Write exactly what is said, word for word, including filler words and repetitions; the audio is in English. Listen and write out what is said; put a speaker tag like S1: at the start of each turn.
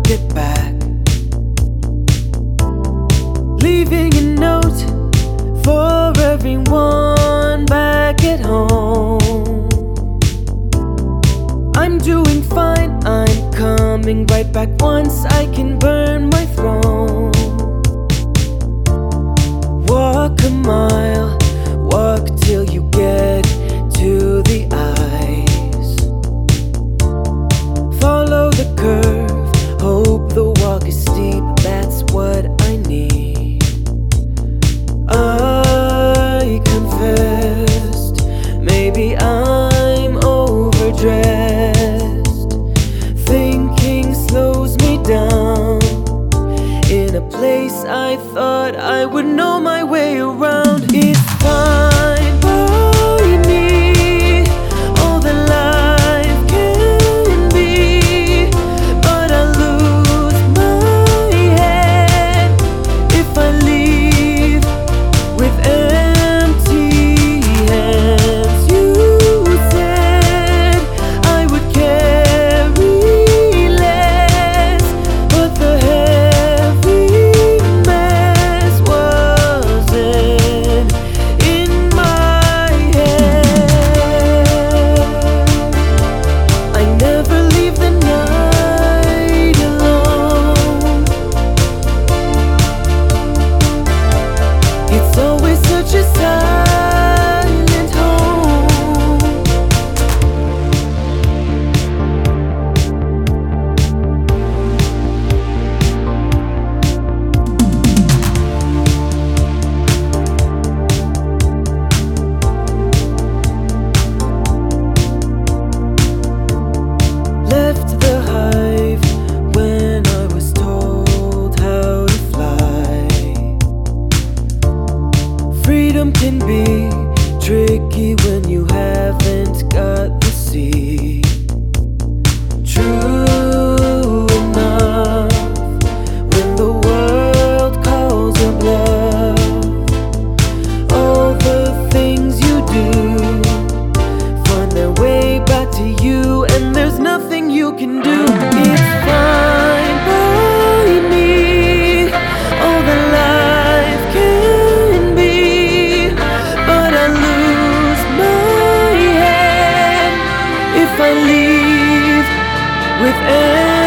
S1: get back, leaving a note for everyone back at home. I'm doing fine, I'm coming right back once I can burn my throne. Walk a mile, walk till you get to the eyes. Follow the curve, hope the walk is steep, that's what I need. I confessed, maybe I'm overdressed. Thinking slows me down, in a place I thought I would know my way around. It's fine by me, all that life can be, but I lose my head if I leave with empty hands. You said I would carry less, but the heavy mess wasn't in my head. I never leave the night alone. It's always such a silent home. Left the hive when I was told how to fly. Freedom can be tricky when you haven't got the sea. True enough, when the world calls your bluff, all the things you do find their way back to you, and there's nothing you can do. It's fine by me, all that life can be, but I lose my head if I leave with